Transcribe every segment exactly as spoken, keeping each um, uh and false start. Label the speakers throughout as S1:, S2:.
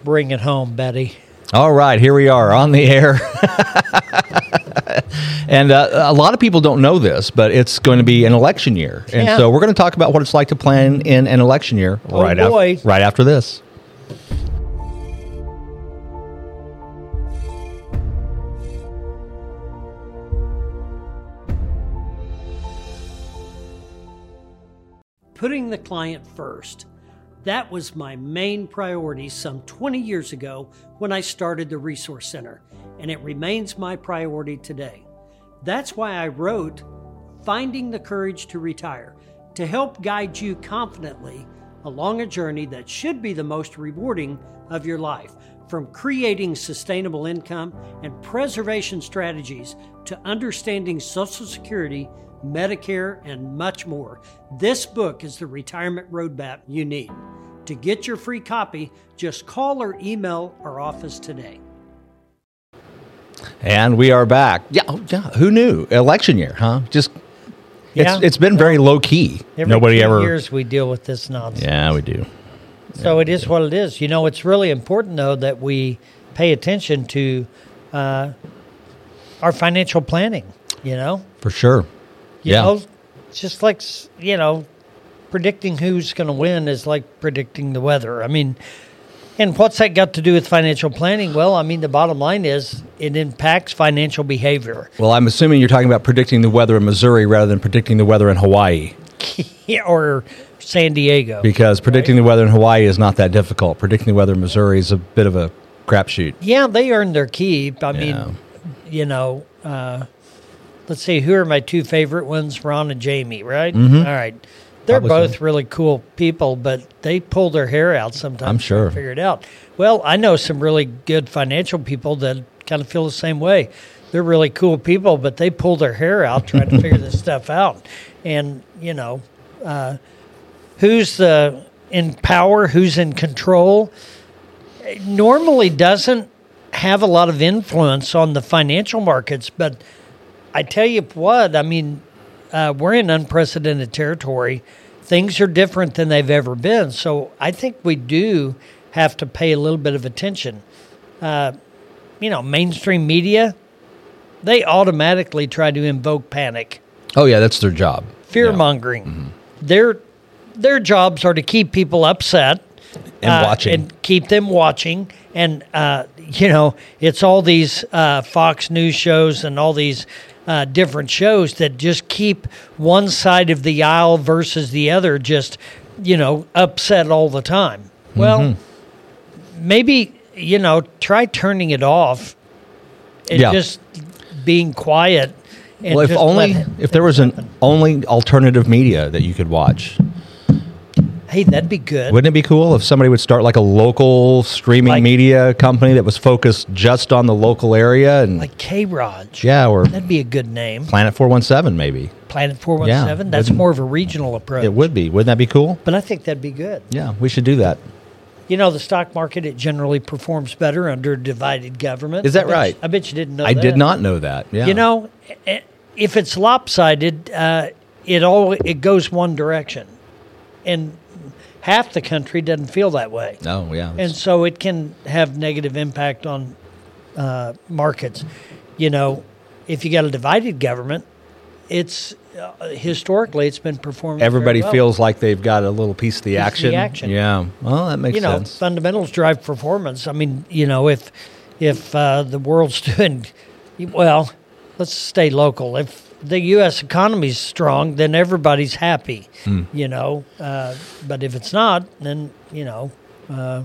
S1: Bring it home, Betty.
S2: All right, here we are on the air. And uh, a lot of people don't know this, but it's going to be an election year. And
S1: Yeah.
S2: so we're going to talk about what it's like to plan in an election year
S1: Oh,
S2: right,
S1: boy.
S2: Af- right after this.
S1: Putting the client first. That was my main priority some twenty years ago when I started the Resource Center, and it remains my priority today. That's why I wrote Finding the Courage to Retire, to help guide you confidently along a journey that should be the most rewarding of your life, from creating sustainable income and preservation strategies to understanding Social Security, Medicare, and much more. This book is the retirement roadmap you need. To get your free copy, just call or email our office today.
S2: And we are back. Yeah, oh, yeah. Who knew? Election year, huh? Just
S1: Yeah.
S2: it's it's been very low key.
S1: Every
S2: Nobody
S1: few
S2: ever.
S1: years we deal with this nonsense.
S2: Yeah, we do.
S1: So it is what it is. You know, it's really important, though, that we pay attention to uh, our financial planning, you know?
S2: For sure.
S1: You
S2: yeah.
S1: know, it's just like, you know, predicting who's going to win is like predicting the weather. I mean, and what's that got to do with financial planning? Well, I mean, the bottom line is it impacts financial behavior.
S2: Well, I'm assuming you're talking about predicting the weather in Missouri rather than predicting the weather in Hawaii.
S1: Or San Diego.
S2: Because predicting the weather in Hawaii is not that difficult. Predicting the weather in Missouri is a bit of a crapshoot.
S1: Yeah, they earned their keep. I
S2: Yeah.
S1: mean, you know, uh, let's see, who are my two favorite ones? Ron and Jamie, right?
S2: Mhm.
S1: All right. They're
S2: Probably
S1: both
S2: so.
S1: really cool people, but they pull their hair out sometimes.
S2: I'm sure.
S1: To figure it out. Well, I know some really good financial people that kind of feel the same way. They're really cool people, but they pull their hair out trying to figure this stuff out. And, you know, uh, who's uh, in power, who's in control, normally doesn't have a lot of influence on the financial markets. But I tell you what, I mean, uh, we're in unprecedented territory. Things are different than they've ever been. So I think we do have to pay a little bit of attention. Uh, you know, mainstream media, they automatically try to invoke panic.
S2: Oh, yeah, that's their job.
S1: Fear-mongering.
S2: Yeah. Mm-hmm.
S1: Their, their jobs are to keep people upset.
S2: And
S1: uh,
S2: watching.
S1: And keep them watching. And, uh, you know, it's all these uh, Fox News shows and all these uh, different shows that just keep one side of the aisle versus the other just, you know, upset all the time. Well,
S2: Mm-hmm.
S1: maybe, you know, try turning it off and
S2: Yeah.
S1: just being quiet. And
S2: Well, if
S1: just
S2: only
S1: let
S2: if there was
S1: things
S2: an
S1: happen.
S2: only alternative media that you could watch.
S1: Hey, that'd be good.
S2: Wouldn't it be cool if somebody would start like a local streaming
S1: Like-
S2: media company that was focused just on the local area and
S1: Like K-Raj.
S2: yeah, or
S1: That'd be a good name.
S2: Planet four one seven maybe.
S1: Planet four one
S2: Yeah,
S1: seven. That's
S2: wouldn't-
S1: more of a regional approach.
S2: It would be. Wouldn't that be cool?
S1: But I think that'd be good.
S2: Yeah, we should do that.
S1: You know, the stock market, it generally performs better under divided government.
S2: Is that
S1: I bet
S2: right?
S1: You, I bet you didn't know
S2: I
S1: that.
S2: did not know that. Yeah.
S1: You know, eh, if it's lopsided, uh, it all it goes one direction. And half the country doesn't feel that way.
S2: Oh, yeah.
S1: And so it can have negative impact on uh, markets. You know, if you got a divided government, it's uh, historically it's been performing.
S2: Everybody
S1: very well.
S2: feels like they've got a little piece of the
S1: Piece of
S2: action.
S1: the action.
S2: Yeah. Well, that makes
S1: you know,
S2: sense.
S1: fundamentals drive performance. I mean, you know, if if uh, the world's doing well, let's stay local. If the U S economy's strong, then everybody's happy.
S2: Hmm.
S1: You know, uh, but if it's not, then you know, uh,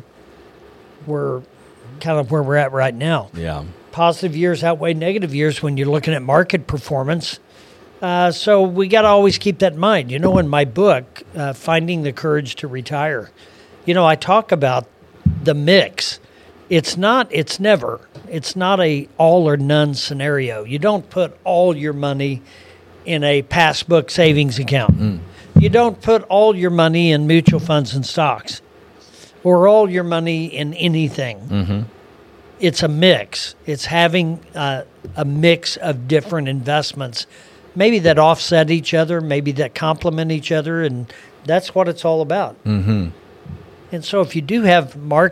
S1: we're kind of where we're at right now.
S2: Yeah.
S1: Positive years outweigh negative years when you're looking at market performance. Uh, so we got to always keep that in mind. You know, in my book, uh, Finding the Courage to Retire, you know, I talk about the mix. It's not, it's never, it's not a all or none scenario. You don't put all your money in a passbook savings account.
S2: Mm.
S1: You don't put all your money in mutual funds and stocks or all your money in anything.
S2: Mm-hmm.
S1: It's a mix. It's having uh, a mix of different investments, maybe that offset each other, maybe that complement each other, and that's what it's all about.
S2: Mm-hmm.
S1: And so if you do have market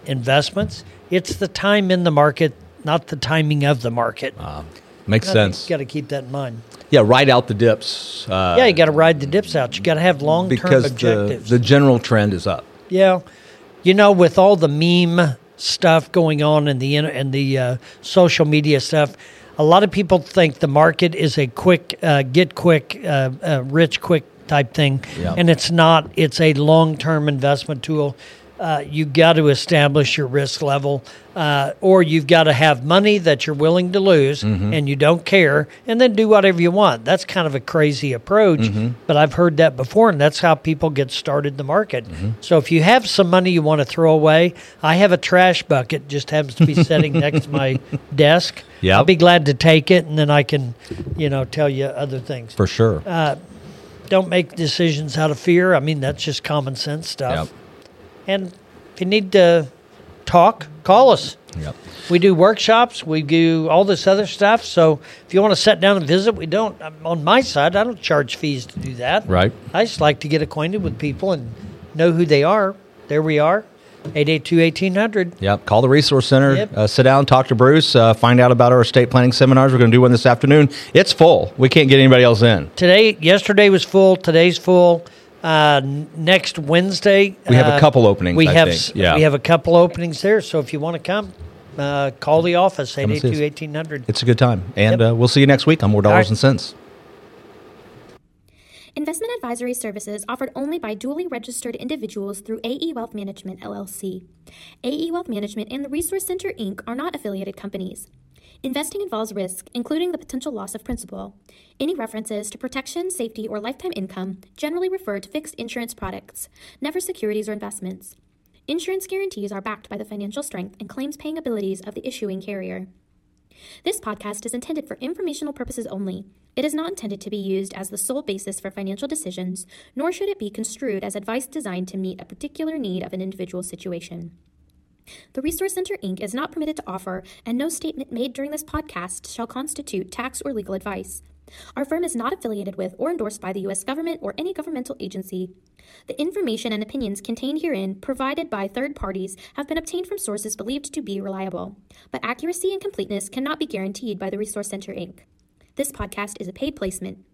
S1: investments. It's the time in the market, not the timing of the market.
S2: Uh, makes
S1: I
S2: sense.
S1: You got to keep that in mind.
S2: Yeah, ride out the dips. Uh,
S1: Yeah, you got to ride the dips out. You got to have long-term
S2: because
S1: objectives.
S2: the, the general trend is up.
S1: Yeah, you know, with all the meme stuff going on and the and the uh, social media stuff, a lot of people think the market is a quick, uh, get quick, uh, uh, rich quick type thing,
S2: Yeah.
S1: and it's not. It's a long-term investment tool. Uh, you got to establish your risk level, uh, or you've got to have money that you're willing to lose
S2: Mm-hmm.
S1: and you don't care, and then do whatever you want. That's kind of a crazy approach,
S2: Mm-hmm.
S1: but I've heard that before, and that's how people get started in the market.
S2: Mm-hmm.
S1: So if you have some money you want to throw away, I have a trash bucket, just happens to be sitting next to my desk.
S2: Yep.
S1: I'll be glad to take it, and then I can, you know, tell you other things.
S2: For sure.
S1: Uh, don't make decisions out of fear. I mean, that's just common sense stuff.
S2: Yep.
S1: And if you need to talk, call us.
S2: Yep.
S1: We do workshops. We do all this other stuff. So if you want to sit down and visit, we don't. On my side, I don't charge fees to do that.
S2: Right.
S1: I just like to get acquainted with people and know who they are. There we are, eight eight two, eighteen hundred.
S2: Yep. Call the Resource Center.
S1: Yep.
S2: Uh, sit down, talk to Bruce, uh, find out about our estate planning seminars. We're going to do one this afternoon. It's full. We can't get anybody else in.
S1: Today, yesterday was full. Today's full. Uh, n- next Wednesday,
S2: We have a
S1: uh,
S2: couple openings,
S1: We
S2: I
S1: have
S2: think.
S1: s-
S2: Yeah.
S1: we have a couple openings there. So if you want to come, uh, call the office eight
S2: Come
S1: eight
S2: and see
S1: two,
S2: us.
S1: eighteen hundred.
S2: It's a good time. And
S1: Yep.
S2: uh, we'll see you next week on More Dollars
S1: All right.
S2: and Cents.
S3: Investment advisory services offered only by duly registered individuals through A E Wealth Management, L L C. A E Wealth Management and the Resource Center, Incorporated are not affiliated companies. Investing involves risk, including the potential loss of principal. Any references to protection, safety, or lifetime income generally refer to fixed insurance products, never securities or investments. Insurance guarantees are backed by the financial strength and claims-paying abilities of the issuing carrier. This podcast is intended for informational purposes only. It is not intended to be used as the sole basis for financial decisions, nor should it be construed as advice designed to meet a particular need of an individual situation. The Resource Center, Incorporated is not permitted to offer, and no statement made during this podcast shall constitute tax or legal advice. Our firm is not affiliated with or endorsed by the U S government or any governmental agency. The information and opinions contained herein, provided by third parties, have been obtained from sources believed to be reliable, but accuracy and completeness cannot be guaranteed by the Resource Center, Incorporated. This podcast is a paid placement.